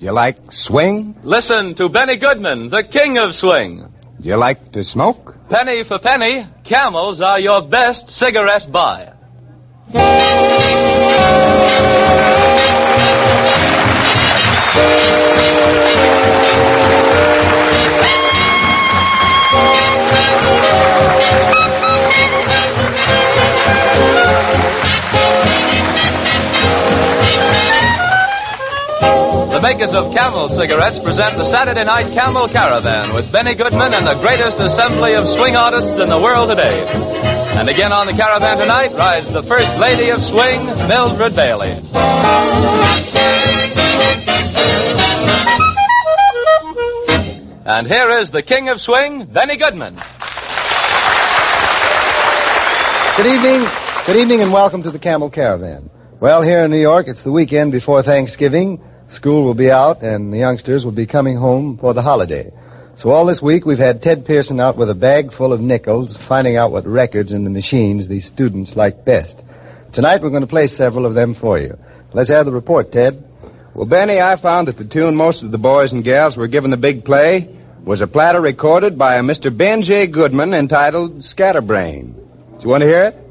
Do you like swing? Listen to Benny Goodman, the king of swing. Do you like to smoke? Penny for penny, Camels are your best cigarette buy. The makers of Camel cigarettes present the Saturday Night Camel Caravan with Benny Goodman and the greatest assembly of swing artists in the world today. And again on the caravan tonight rides the First Lady of Swing, Mildred Bailey. And here is the king of swing, Benny Goodman. Good evening and welcome to the Camel Caravan. Well, here in New York, it's the weekend before Thanksgiving. School will be out, and the youngsters will be coming home for the holiday. So all this week, we've had Ted Pearson out with a bag full of nickels, finding out what records in the machines these students like best. Tonight, we're going to play several of them for you. Let's have the report, Ted. Well, Benny, I found that the tune most of the boys and gals were given the big play was a platter recorded by a Mr. Ben J. Goodman entitled Scatterbrain. Do you want to hear it?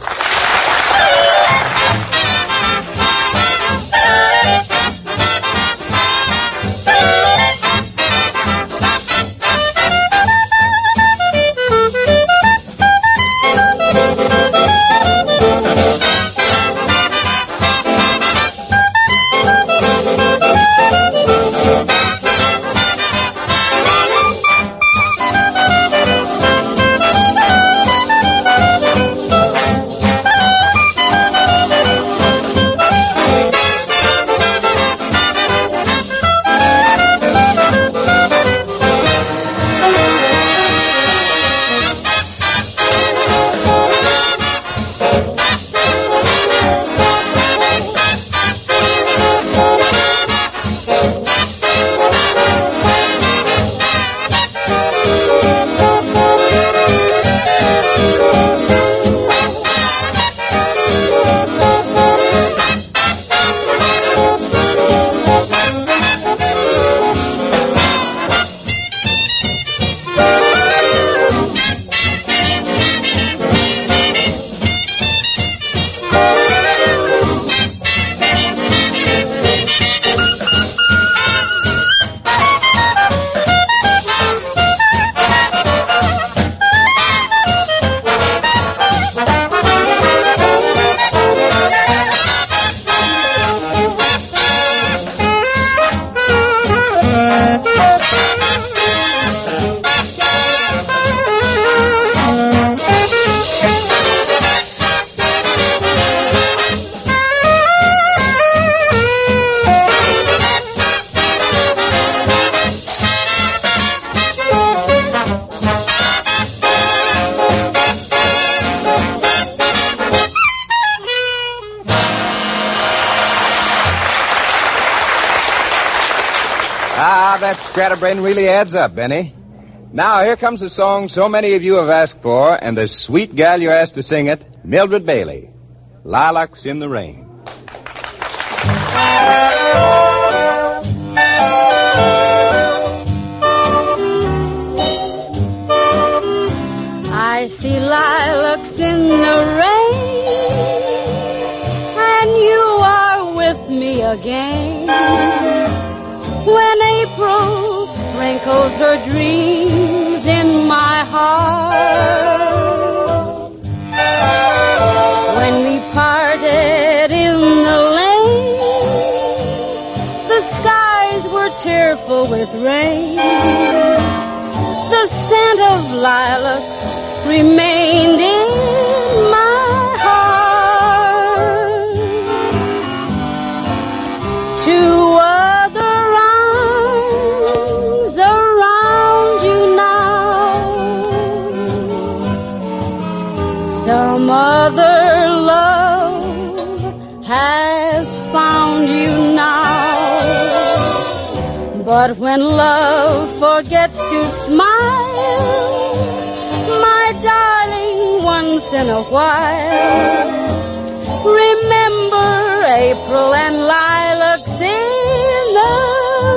That scatterbrain really adds up, Benny. Now, here comes a song so many of you have asked for, and the sweet gal you asked to sing it, Mildred Bailey, Lilacs in the Rain. I see lilacs in the rain, and you are with me again. When April sprinkles her dreams in my heart, when we parted in the lane, the skies were tearful with rain. The scent of lilacs remained in my heart. To some other love has found you now. But when love forgets to smile, my darling, once in a while, remember April and lilacs in the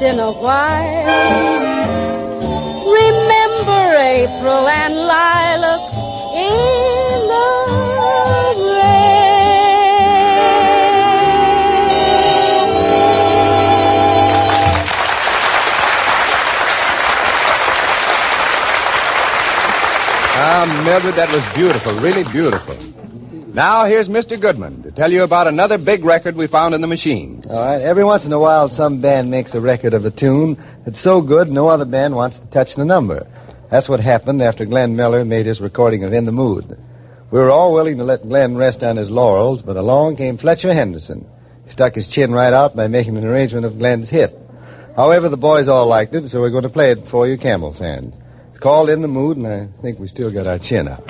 in a while. Remember April and lilacs in the Mildred, that was beautiful, really beautiful. Now, here's Mr. Goodman to tell you about another big record we found in the machine. All right. Every once in a while, some band makes a record of a tune that's so good no other band wants to touch the number. That's what happened after Glenn Miller made his recording of In the Mood. We were all willing to let Glenn rest on his laurels, but along came Fletcher Henderson. He stuck his chin right out by making an arrangement of Glenn's hit. However, the boys all liked it, so we're going to play it for you Camel fans. It's called In the Mood, and I think we still got our chin out.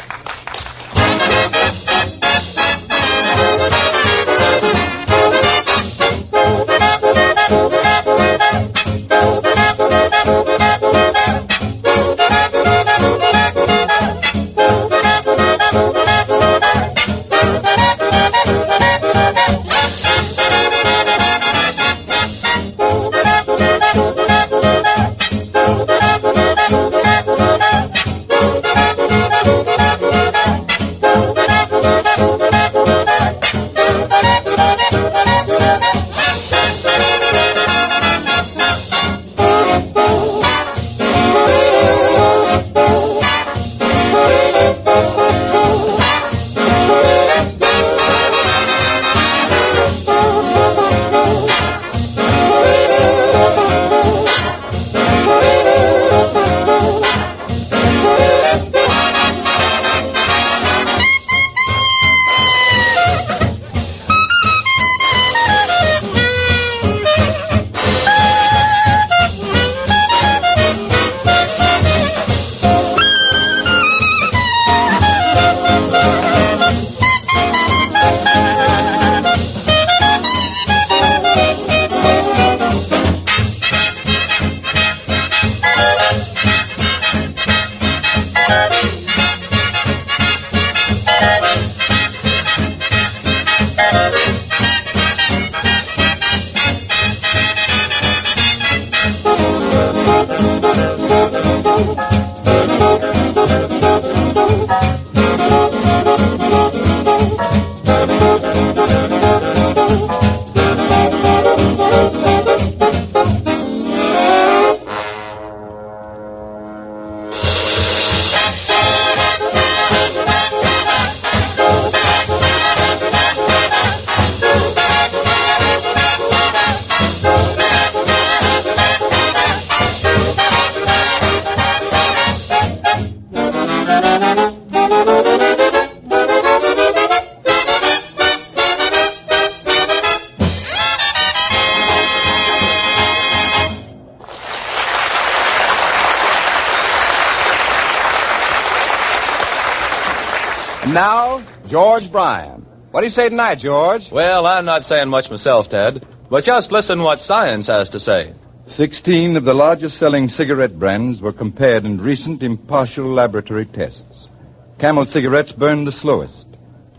Now, George Bryan. What do you say tonight, George? Well, I'm not saying much myself, Ted, but just listen what science has to say. 16 of the largest selling cigarette brands were compared in recent impartial laboratory tests. Camel cigarettes burn the slowest,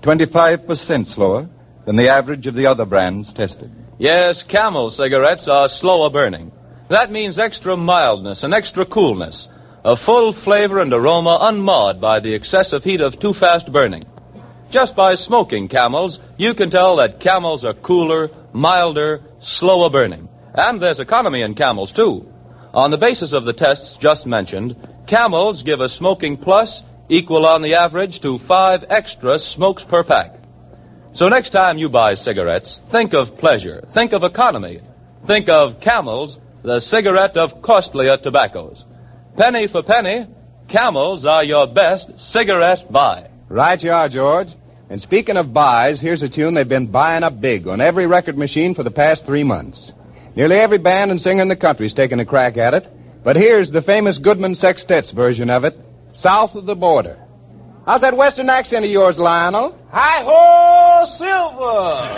25% slower than the average of the other brands tested. Yes, Camel cigarettes are slower burning. That means extra mildness and extra coolness, a full flavor and aroma unmarred by the excessive heat of too fast burning. Just by smoking Camels, you can tell that Camels are cooler, milder, slower burning. And there's economy in Camels, too. On the basis of the tests just mentioned, Camels give a smoking plus equal on the average to 5 extra smokes per pack. So next time you buy cigarettes, think of pleasure, think of economy, think of Camels, the cigarette of costlier tobaccos. Penny for penny, Camels are your best cigarette buy. Right you are, George. And speaking of buys, here's a tune they've been buying up big on every record machine for the past 3 months. Nearly every band and singer in the country's taken a crack at it, but here's the famous Goodman Sextet's version of it, South of the Border. How's that western accent of yours, Lionel? Hi-ho, Silver!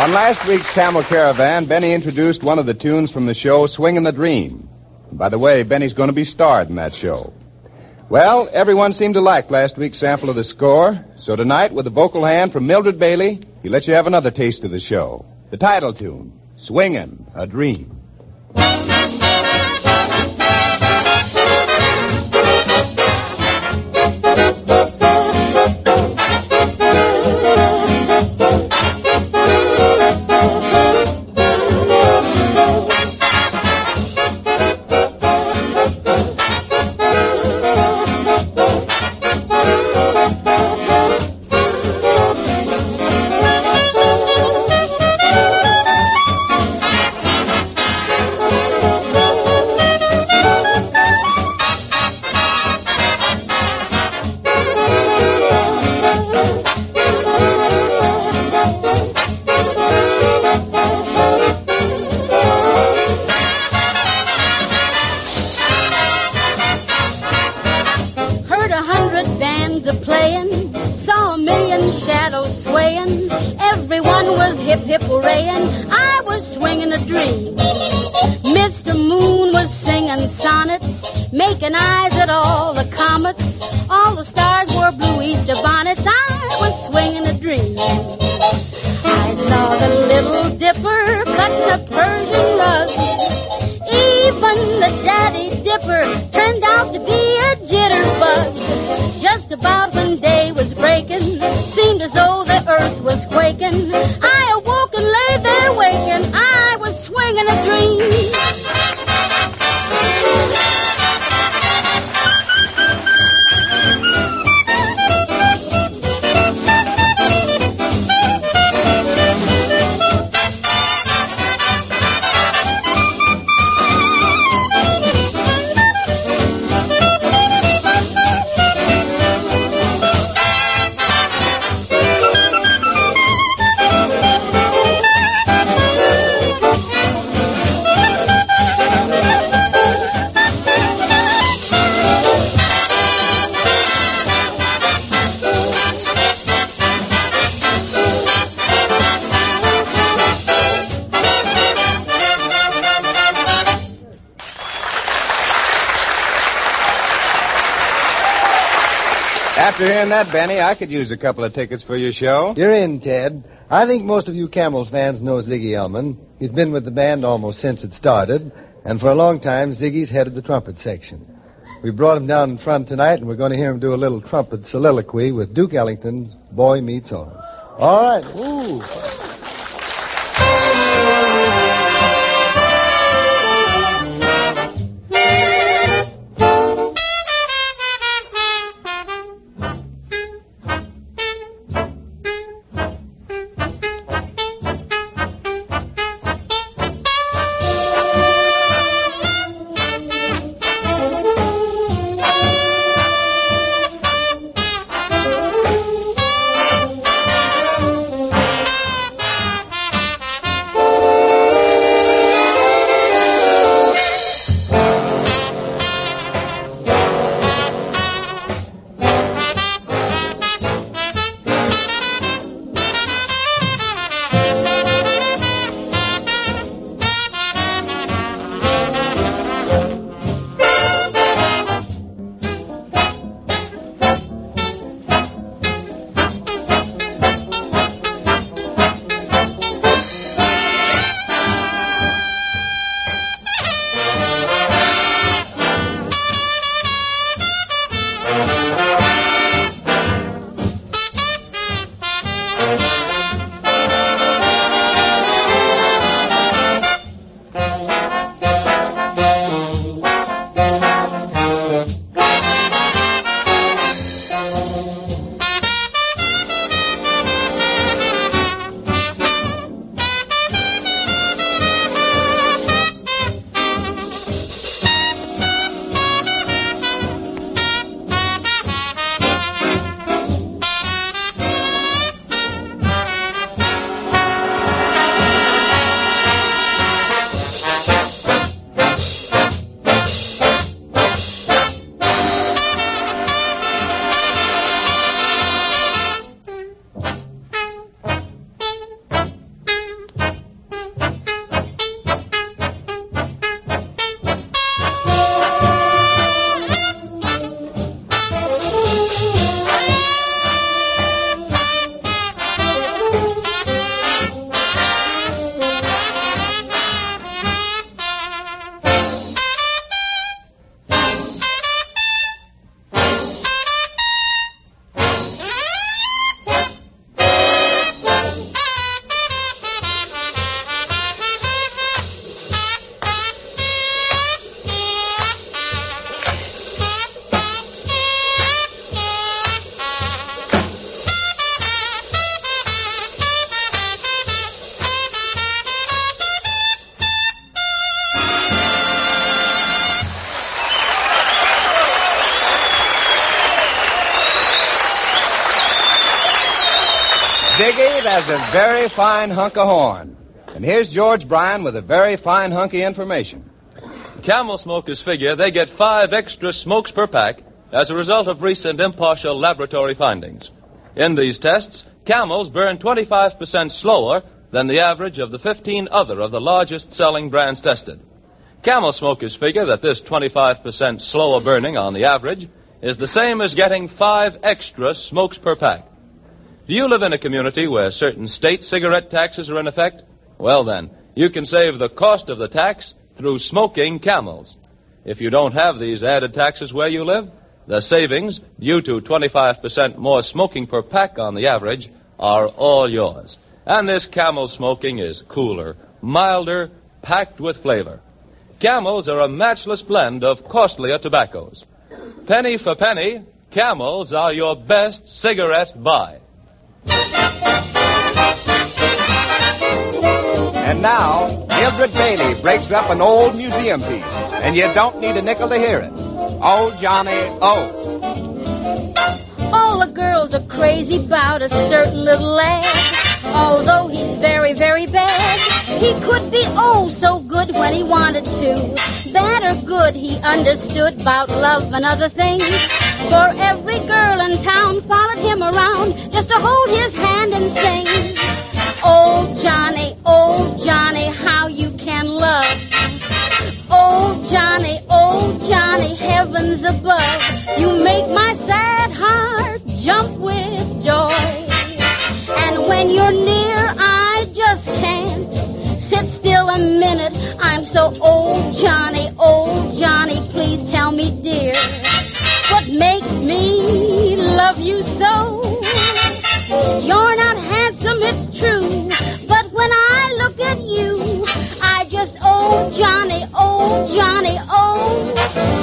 On last week's Camel Caravan, Benny introduced one of the tunes from the show Swingin' the Dream. And by the way, Benny's going to be starred in that show. Well, everyone seemed to like last week's sample of the score, so tonight, with a vocal hand from Mildred Bailey, he lets you have another taste of the show. The title tune, Swingin' a Dream. Making eyes at all the comets. All the stars wore blue Easter bonnets. I was swinging a dream. I saw the Little Dipper cutting a Persian rug. Even the Daddy Dipper turned out to be a jitterbug. Just about when day was breaking, seemed as though the earth was quaking. I awoke and lay there waking. I was swinging a dream. After hearing that, Benny, I could use a couple of tickets for your show. You're in, Ted. I think most of you Camel fans know Ziggy Elman. He's been with the band almost since it started, and for a long time, Ziggy's headed the trumpet section. We brought him down in front tonight, and we're going to hear him do a little trumpet soliloquy with Duke Ellington's Boy Meets Home. All right. Ooh. Ziggy, that's a very fine hunk of horn. And here's George Bryan with a very fine hunky information. Camel smokers figure they get 5 extra smokes per pack as a result of recent impartial laboratory findings. In these tests, camels burn 25% slower than the average of the 15 other of the largest selling brands tested. Camel smokers figure that this 25% slower burning on the average is the same as getting 5 extra smokes per pack. Do you live in a community where certain state cigarette taxes are in effect? Well then, you can save the cost of the tax through smoking Camels. If you don't have these added taxes where you live, the savings, due to 25% more smoking per pack on the average, are all yours. And this Camel smoking is cooler, milder, packed with flavor. Camels are a matchless blend of costlier tobaccos. Penny for penny, Camels are your best cigarette buy. And now, Mildred Bailey breaks up an old museum piece, and you don't need a nickel to hear it. Oh, Johnny, oh. All the girls are crazy about a certain little lad. Although he's very, very bad, he could be oh so good when he wanted to. Bad or good, he understood about love and other things. For every girl in town followed him around just to hold his hand and sing. Oh, Johnny, how you can love. Oh, Johnny, heavens above. You make my sad heart jump with joy. And when you're near, I just can't sit still a minute. I'm so oh, Johnny, please tell me, dear, what makes me love you so? You're not handsome, it's true, but when I look at you, I just oh, Johnny, oh.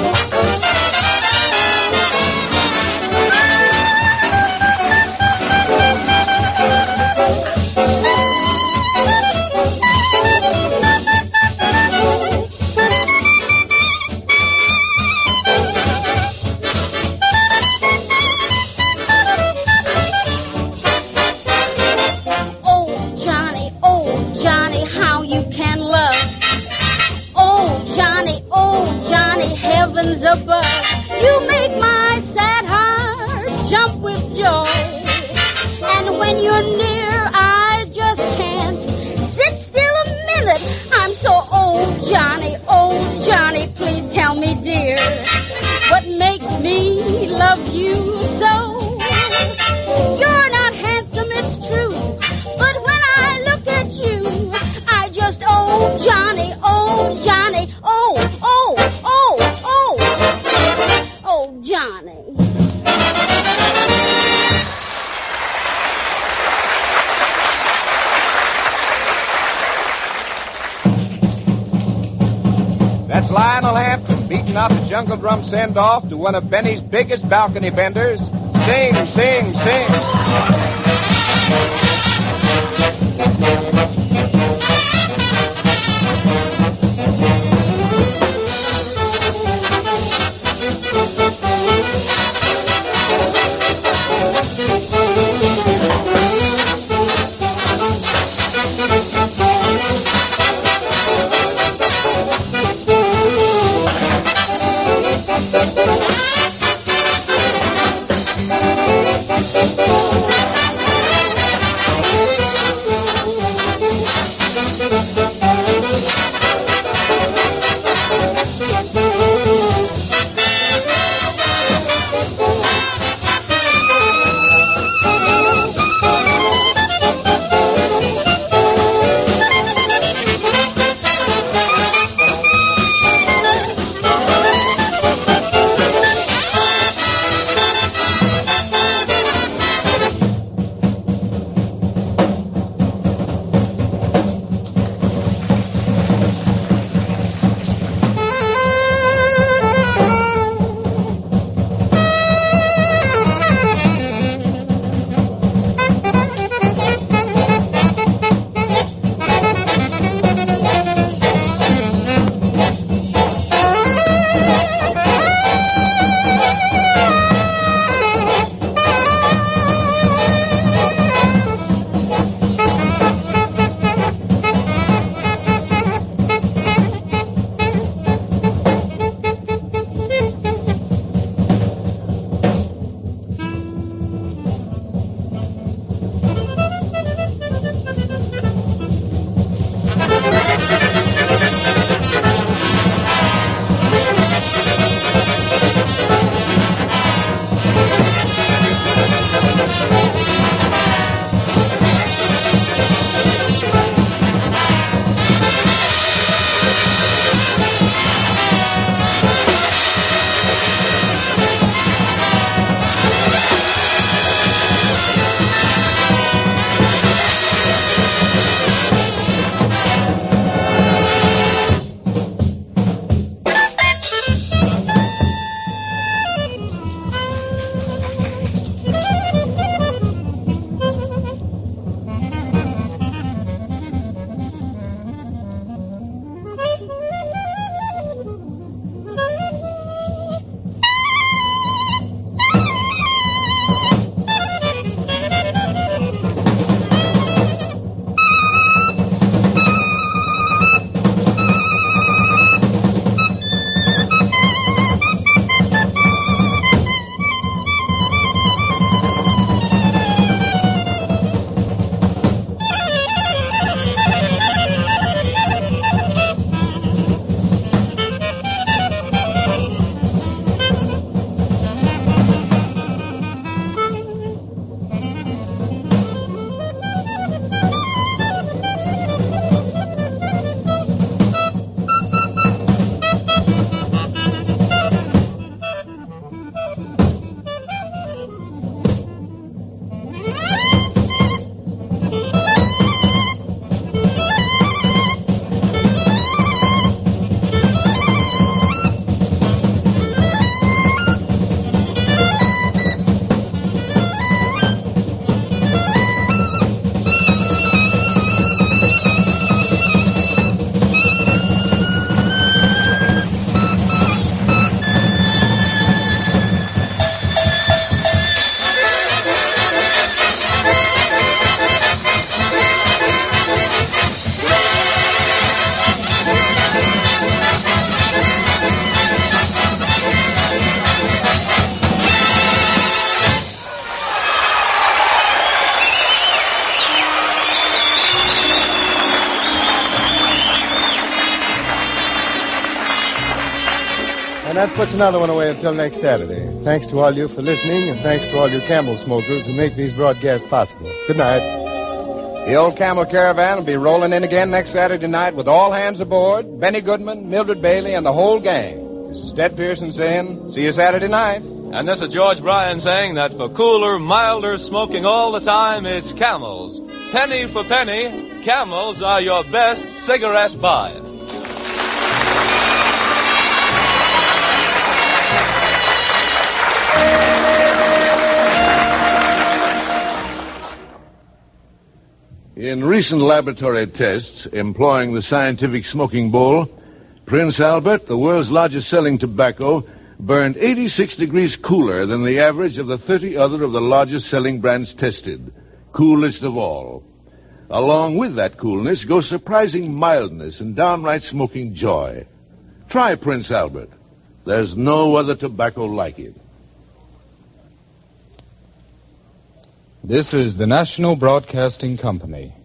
Above. You make my sad heart jump with joy. And when you're near, I just can't sit still a minute. I'm so oh, Johnny, please tell me, dear, what makes me love you so? You're not handsome, it's true, but when I look at you, I just oh, Johnny, oh, Johnny. That's Lionel Hampton beating out the jungle drum send-off to one of Benny's biggest balcony benders. Sing, sing, sing. that puts another one away until next Saturday. Thanks to all you for listening, and thanks to all you Camel smokers who make these broadcasts possible. Good night. The old Camel Caravan will be rolling in again next Saturday night with all hands aboard, Benny Goodman, Mildred Bailey, and the whole gang. This is Ted Pearson saying, see you Saturday night. And this is George Bryan saying that for cooler, milder smoking all the time, it's Camels. Penny for penny, Camels are your best cigarette buy. In recent laboratory tests employing the scientific smoking bowl, Prince Albert, the world's largest selling tobacco, burned 86 degrees cooler than the average of the 30 other of the largest selling brands tested, coolest of all. Along with that coolness goes surprising mildness and downright smoking joy. Try Prince Albert. There's no other tobacco like it. This is the National Broadcasting Company.